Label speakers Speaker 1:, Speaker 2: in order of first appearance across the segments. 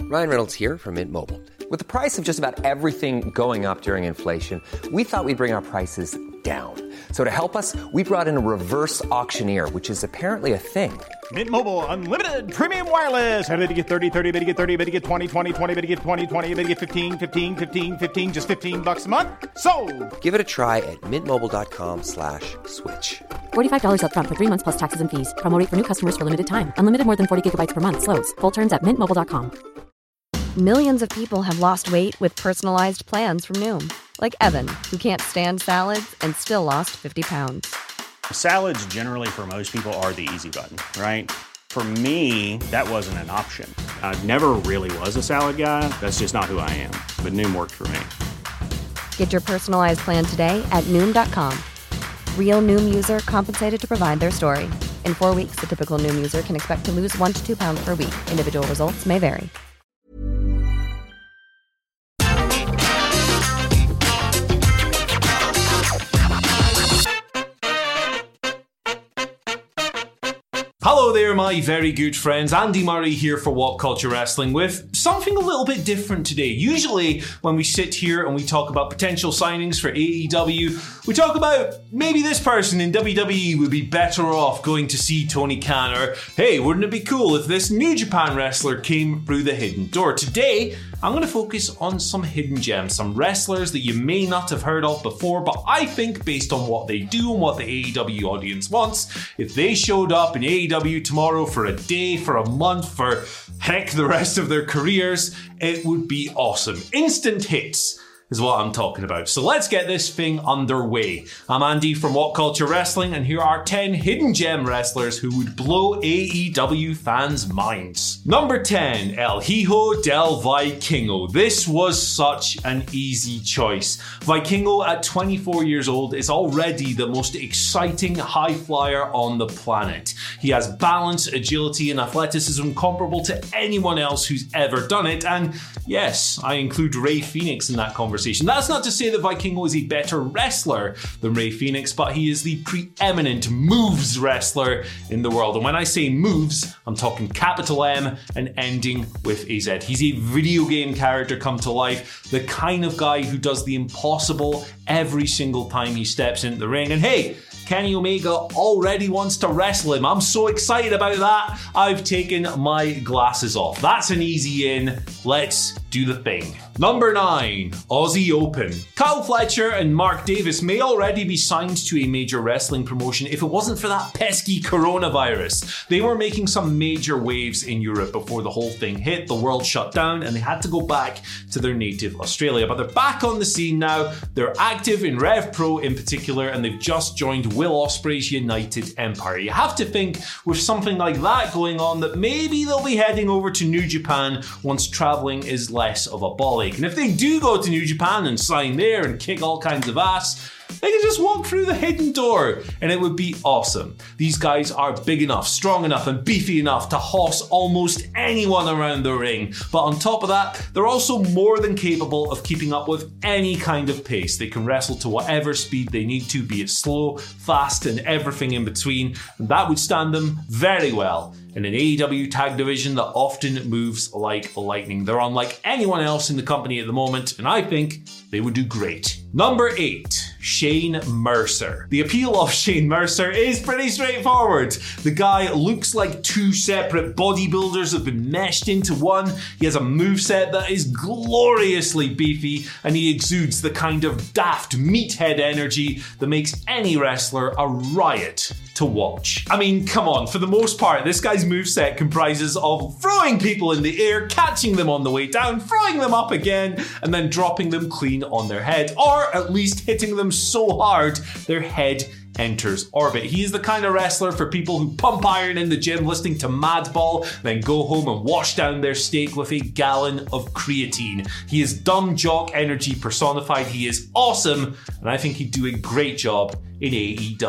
Speaker 1: Ryan Reynolds here from Mint Mobile. With the price of just about everything going up during inflation, we thought we'd bring our prices down. So to help us, we brought in a reverse auctioneer, which is apparently a thing.
Speaker 2: Mint Mobile Unlimited Premium Wireless. How to get 30, 30, bit to get 30, bit to get 20, 20, 20, bit to get 20, 20, bit to get 15, 15, 15, 15, just $15 a month? Sold!
Speaker 1: Give it a try at mintmobile.com/switch.
Speaker 3: $45 up front for 3 months plus taxes and fees. Promo rate for new customers for limited time. Unlimited more than 40 gigabytes per month. Slows full terms at mintmobile.com.
Speaker 4: Millions of people have lost weight with personalized plans from Noom. Like Evan, who can't stand salads and still lost 50 pounds.
Speaker 5: Salads generally for most people are the easy button, right? For me, that wasn't an option. I never really was a salad guy. That's just not who I am. But Noom worked for me.
Speaker 4: Get your personalized plan today at Noom.com. Real Noom user compensated to provide their story. In 4 weeks, the typical Noom user can expect to lose 1 to 2 pounds per week. Individual results may vary.
Speaker 6: Hello there, my very good friends. Andy Murray here for What Culture Wrestling with something a little bit different today. Usually, when we sit here and we talk about potential signings for AEW, we talk about maybe this person in WWE would be better off going to see Tony Khan, or hey, wouldn't it be cool if this New Japan wrestler came through the hidden door? Today, I'm going to focus on some hidden gems, some wrestlers that you may not have heard of before, but I think based on what they do and what the AEW audience wants, if they showed up in AEW tomorrow for a day, for a month, for heck, the rest of their careers, it would be awesome. Instant hits is what I'm talking about. So let's get this thing underway. I'm Andy from What Culture Wrestling, and here are 10 hidden gem wrestlers who would blow AEW fans' minds. Number 10, El Hijo del Vikingo. This was such an easy choice. Vikingo, at 24 years old, is already the most exciting high flyer on the planet. He has balance, agility, and athleticism comparable to anyone else who's ever done it, and yes, I include Rey Fenix in that conversation. That's not to say that Vikingo is a better wrestler than Rey Fenix, but he is the preeminent moves wrestler in the world. And when I say moves, I'm talking capital M and ending with a Z. He's a video game character come to life, the kind of guy who does the impossible every single time he steps into the ring. And hey, Kenny Omega already wants to wrestle him. I'm so excited about that. I've taken my glasses off. That's an easy in. Let's do the thing. Number 9, Aussie Open. Kyle Fletcher and Mark Davis may already be signed to a major wrestling promotion if it wasn't for that pesky coronavirus. They were making some major waves in Europe before the whole thing hit, the world shut down, and they had to go back to their native Australia. But they're back on the scene now. They're active in Rev Pro in particular, and they've just joined Will Ospreay's United Empire. You have to think with something like that going on that maybe they'll be heading over to New Japan once traveling is less of a ball ache. And if they do go to New Japan and sign there and kick all kinds of ass, they can just walk through the hidden door and it would be awesome. These guys are big enough, strong enough, and beefy enough to hoss almost anyone around the ring. But on top of that, they're also more than capable of keeping up with any kind of pace. They can wrestle to whatever speed they need to, be it slow, fast, and everything in between. And that would stand them very well in an AEW tag division that often moves like lightning. They're unlike anyone else in the company at the moment, and I think they would do great. Number 8, Shane Mercer. The appeal of Shane Mercer is pretty straightforward. The guy looks like 2 separate bodybuilders have been meshed into one. He has a moveset that is gloriously beefy, and he exudes the kind of daft meathead energy that makes any wrestler a riot to watch. I mean, come on, for the most part, this guy's moveset comprises of throwing people in the air, catching them on the way down, throwing them up again, and then dropping them clean on their head, or at least hitting them so hard their head enters orbit. He is the kind of wrestler for people who pump iron in the gym listening to Madball, then go home and wash down their steak with a gallon of creatine. He is dumb jock energy personified. He is awesome, and I think he'd do a great job in AEW.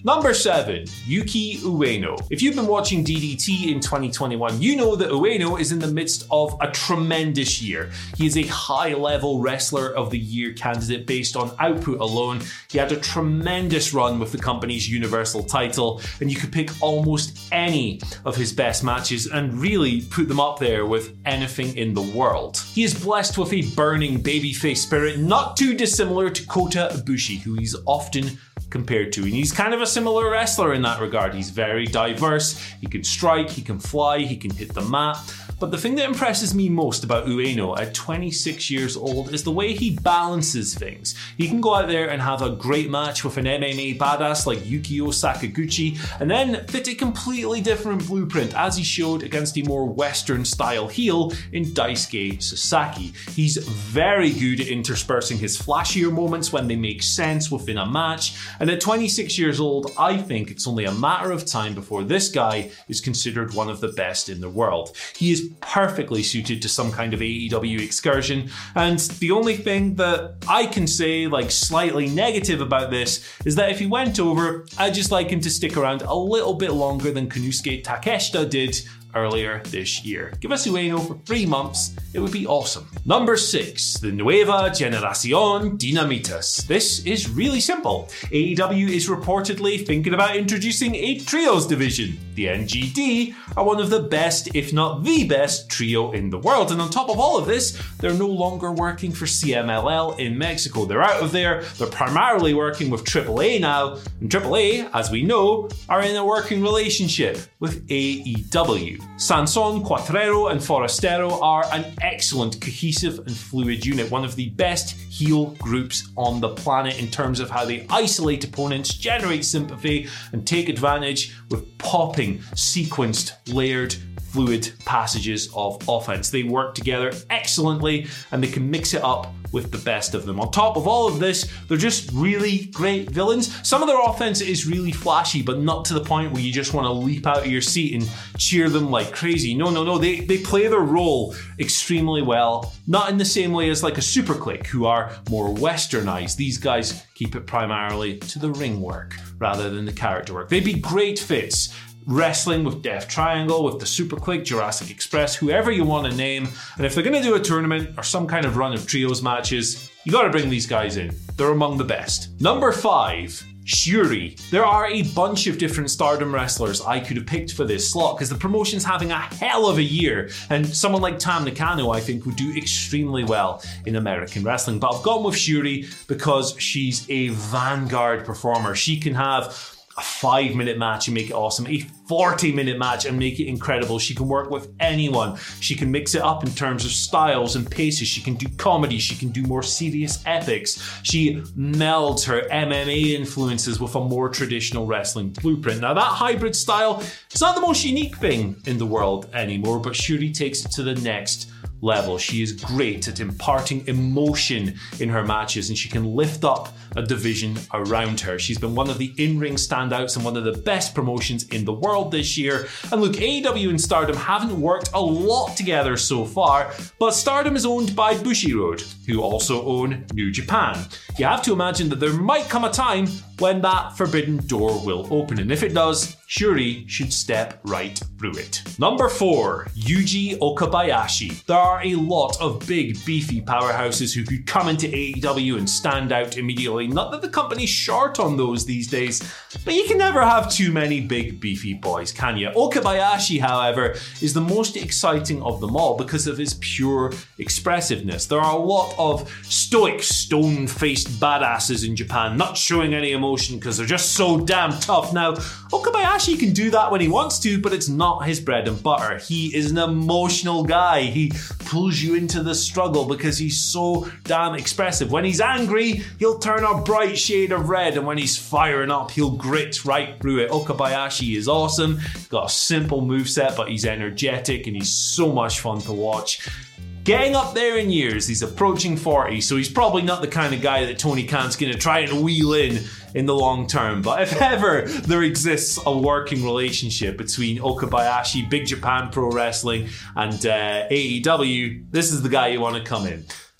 Speaker 6: Number 7, Yuki Ueno. If you've been watching DDT in 2021, you know that Ueno is in the midst of a tremendous year. He is a high-level Wrestler of the Year candidate based on output alone. He had a tremendous run with the company's Universal title, and you could pick almost any of his best matches and really put them up there with anything in the world. He is blessed with a burning babyface spirit, not too dissimilar to Kota Ibushi, who he's often compared to, and he's kind of a similar wrestler in that regard. He's very diverse, he can strike, he can fly, he can hit the mat. But the thing that impresses me most about Ueno at 26 years old is the way he balances things. He can go out there and have a great match with an MMA badass like Yukio Sakaguchi, and then fit a completely different blueprint, as he showed against a more Western style heel in Daisuke Sasaki. He's very good at interspersing his flashier moments when they make sense within a match, and at 26 years old, I think it's only a matter of time before this guy is considered one of the best in the world. He is perfectly suited to some kind of AEW excursion, and the only thing that I can say like slightly negative about this is that if he went over, I'd just like him to stick around a little bit longer than Konosuke Takeshita did earlier this year. Give us Ueno for 3 months, it would be awesome. Number 6, the Nueva Generación Dinamitas. This is really simple. AEW is reportedly thinking about introducing a trios division. The NGD are one of the best, if not the best, trio in the world. And on top of all of this, they're no longer working for CMLL in Mexico. They're out of there. They're primarily working with AAA now. And AAA, as we know, are in a working relationship with AEW. Sanson, Cuatrero, and Forastero are an excellent, cohesive, and fluid unit. One of the best heel groups on the planet in terms of how they isolate opponents, generate sympathy, and take advantage with popping, sequenced, layered, fluid passages of offense. They work together excellently, and they can mix it up with the best of them. On top of all of this, they're just really great villains. Some of their offense is really flashy, but not to the point where you just want to leap out of your seat and cheer them like crazy. No. They play their role extremely well, not in the same way as like a Super Click, who are more westernized. These guys keep it primarily to the ring work rather than the character work. They'd be great fits wrestling with Death Triangle, with the Super Click, Jurassic Express, whoever you want to name. And if they're going to do a tournament or some kind of run of trios matches, you got to bring these guys in. They're among the best. Number 5, Shuri. There are a bunch of different Stardom wrestlers I could have picked for this slot because the promotion's having a hell of a year, and someone like Tam Nakano I think would do extremely well in American wrestling. But I've gone with Shuri because she's a vanguard performer. She can have a 5-minute match and make it awesome, a 40-minute match and make it incredible. She can work with anyone. She can mix it up in terms of styles and paces. She can do comedy. She can do more serious epics. She melds her MMA influences with a more traditional wrestling blueprint. Now, that hybrid style is not the most unique thing in the world anymore, but Shuri takes it to the next level. She is great at imparting emotion in her matches, and she can lift up a division around her. She's been one of the in-ring standouts and one of the best promotions in the world this year. And look, AEW and Stardom haven't worked a lot together so far, but Stardom is owned by Bushiroad, who also own New Japan. You have to imagine that there might come a time when that forbidden door will open, and if it does, Shuri should step right through it. Number 4, Yuji Okabayashi. There are a lot of big, beefy powerhouses who could come into AEW and stand out immediately. Not that the company's short on those these days, but you can never have too many big, beefy boys, can you? Okabayashi, however, is the most exciting of them all because of his pure expressiveness. There are a lot of stoic, stone-faced badasses in Japan, not showing any emotion because they're just so damn tough. Now, Okabayashi can do that when he wants to, but it's not his bread and butter. He is an emotional guy. He pulls you into the struggle because he's so damn expressive. When he's angry, he'll turn a bright shade of red, and when he's firing up, he'll grit right through it. Okabayashi is awesome. He's got a simple moveset, but he's energetic and he's so much fun to watch. Getting up there in years, he's approaching 40, so he's probably not the kind of guy that Tony Khan's going to try and wheel in the long term. But if ever there exists a working relationship between Okabayashi, Big Japan Pro Wrestling, and AEW, this is the guy you want to come in.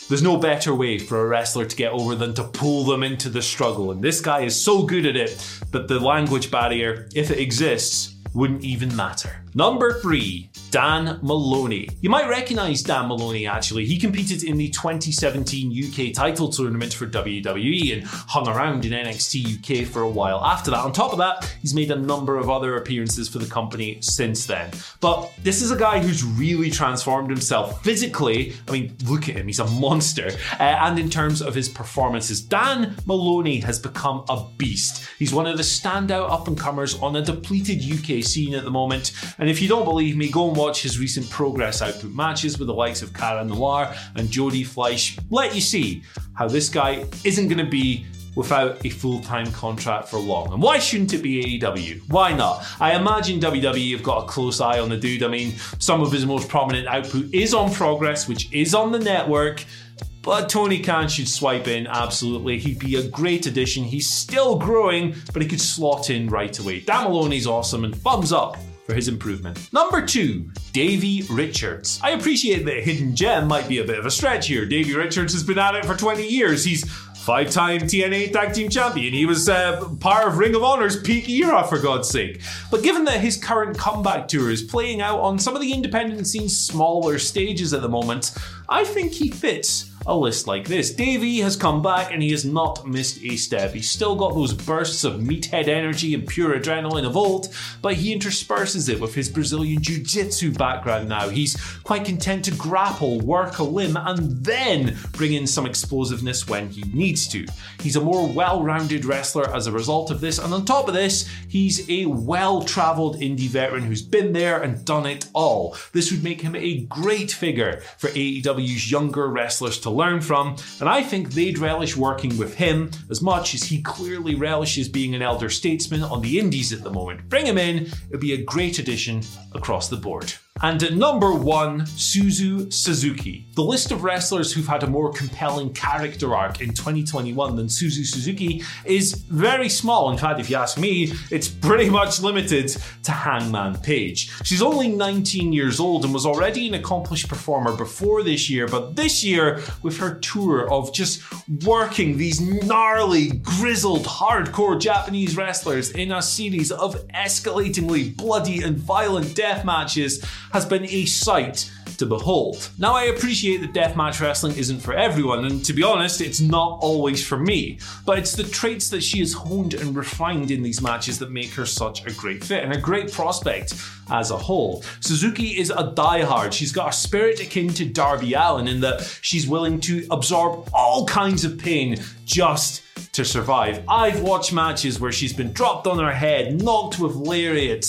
Speaker 6: There's no better way for a wrestler to get over than to pull them into the struggle, and this guy is so good at it that the language barrier, if it exists, wouldn't even matter. Number 3, Dan Maloney. You might recognise Dan Maloney actually. He competed in the 2017 UK title tournament for WWE and hung around in NXT UK for a while after that. On top of that, he's made a number of other appearances for the company since then. But this is a guy who's really transformed himself physically. I mean, look at him, he's a monster. And in terms of his performances, Dan Maloney has become a beast. He's one of the standout up-and-comers on a depleted UK scene at the moment. And if you don't believe me, go and watch his recent Progress Output matches with the likes of Cara Noir and Jody Fleisch. Let you see how this guy isn't going to be without a full-time contract for long. And why shouldn't it be AEW? Why not? I imagine WWE have got a close eye on the dude. I mean, some of his most prominent output is on Progress, which is on the network. But Tony Khan should swipe in, absolutely. He'd be a great addition. He's still growing, but he could slot in right away. Dan Maloney's awesome, and thumbs up for his improvement. Number 2, Davey Richards. I appreciate that Hidden Gem might be a bit of a stretch here. Davey Richards has been at it for 20 years. He's 5-time TNA Tag Team Champion. He was part of Ring of Honor's peak era, for God's sake. But given that his current comeback tour is playing out on some of the independent scene's smaller stages at the moment, I think he fits a list like this. Davey has come back and he has not missed a step. He's still got those bursts of meathead energy and pure adrenaline of old, but he intersperses it with his Brazilian Jiu-Jitsu background now. He's quite content to grapple, work a limb, and then bring in some explosiveness when he needs to. He's a more well-rounded wrestler as a result of this, and on top of this, he's a well-travelled indie veteran who's been there and done it all. This would make him a great figure for AEW's younger wrestlers to learn from, and I think they'd relish working with him as much as he clearly relishes being an elder statesman on the indies at the moment. Bring him in, it'd be a great addition across the board. And at number 1, Suzu Suzuki. The list of wrestlers who've had a more compelling character arc in 2021 than Suzu Suzuki is very small. In fact, if you ask me, it's pretty much limited to Hangman Page. She's only 19 years old and was already an accomplished performer before this year, but this year, with her tour of just working these gnarly, grizzled, hardcore Japanese wrestlers in a series of escalatingly bloody and violent death matches, has been a sight to behold. Now, I appreciate that deathmatch wrestling isn't for everyone, and to be honest, it's not always for me, but it's the traits that she has honed and refined in these matches that make her such a great fit and a great prospect as a whole. Suzuki is a diehard. She's got a spirit akin to Darby Allin in that she's willing to absorb all kinds of pain just to survive. I've watched matches where she's been dropped on her head, knocked with lariats,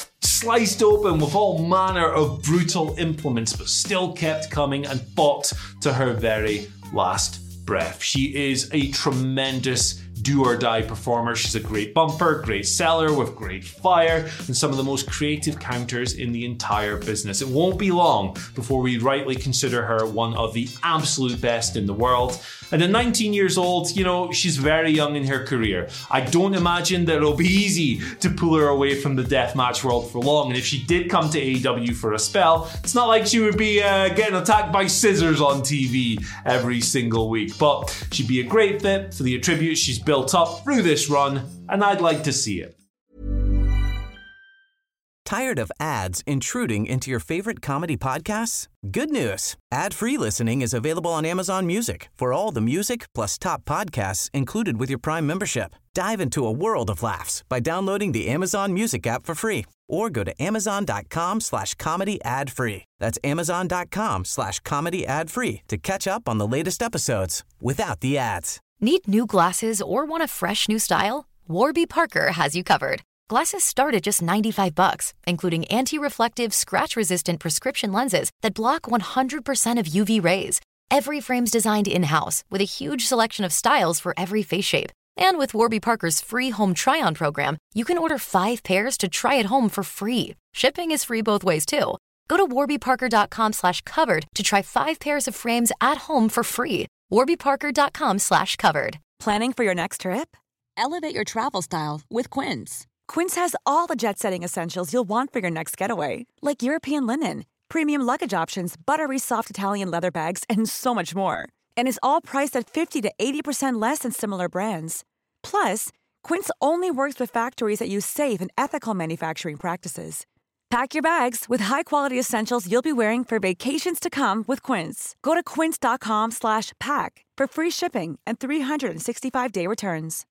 Speaker 6: sliced open with all manner of brutal implements, but still kept coming and fought to her very last breath. She is a tremendous do-or-die performer. She's a great bumper, great seller with great fire, and some of the most creative counters in the entire business. It won't be long before we rightly consider her one of the absolute best in the world. And at 19 years old, you know, she's very young in her career. I don't imagine that it'll be easy to pull her away from the deathmatch world for long. And if she did come to AEW for a spell, it's not like she would be getting attacked by scissors on TV every single week. But she'd be a great fit for the attributes she's built up through this run, and I'd like to see it.
Speaker 7: Tired of ads intruding into your favorite comedy podcasts? Good news. Ad-free listening is available on Amazon Music for all the music plus top podcasts included with your Prime membership. Dive into a world of laughs by downloading the Amazon Music app for free or go to amazon.com/comedy ad-free. That's amazon.com/comedy ad-free to catch up on the latest episodes without the ads.
Speaker 8: Need new glasses or want a fresh new style? Warby Parker has you covered. Glasses start at just $95, including anti-reflective, scratch-resistant prescription lenses that block 100% of UV rays. Every frame's designed in-house with a huge selection of styles for every face shape. And with Warby Parker's free home try-on program, you can order 5 pairs to try at home for free. Shipping is free both ways, too. Go to warbyparker.com/covered to try 5 pairs of frames at home for free. warbyparker.com/covered.
Speaker 9: Planning for your next trip?
Speaker 10: Elevate your travel style with Quince.
Speaker 9: Quince has all the jet-setting essentials you'll want for your next getaway, like European linen, premium luggage options, buttery soft Italian leather bags, and so much more. And is all priced at 50 to 80% less than similar brands. Plus, Quince only works with factories that use safe and ethical manufacturing practices. Pack your bags with high-quality essentials you'll be wearing for vacations to come with Quince. Go to quince.com/pack for free shipping and 365-day returns.